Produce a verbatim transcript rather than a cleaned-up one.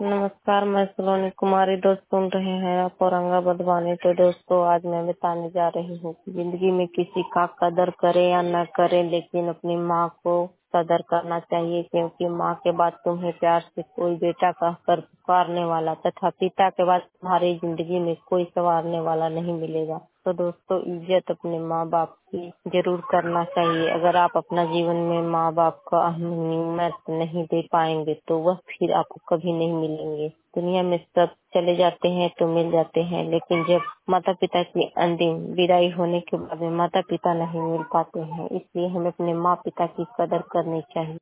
नमस्कार, मैं सलोनी कुमारी। दोस्त सुन रहे हैं आप औरंगाबाद वाणी। तो दोस्तों, आज मैं बताने जा रही हूँ कि जिंदगी में किसी का कदर करे या न करे, लेकिन अपनी माँ को कदर करना चाहिए, क्योंकि माँ के बाद तुम्हें प्यार से कोई बेटा कहकर पुकारने वाला तथा पिता के बाद तुम्हारी जिंदगी में कोई संवारने वाला नहीं मिलेगा। तो दोस्तों, इज्जत अपने माँ बाप की जरूर करना चाहिए। अगर आप अपना जीवन में माँ बाप का अहमियत नहीं दे पाएंगे तो वह फिर आपको कभी नहीं मिलेंगे। दुनिया में सब चले जाते हैं तो मिल जाते हैं, लेकिन जब माता पिता की अंतिम विदाई होने के बाद में माता पिता नहीं मिल पाते हैं। इसलिए हमें अपने माँ पिता की कदर करनी चाहिए।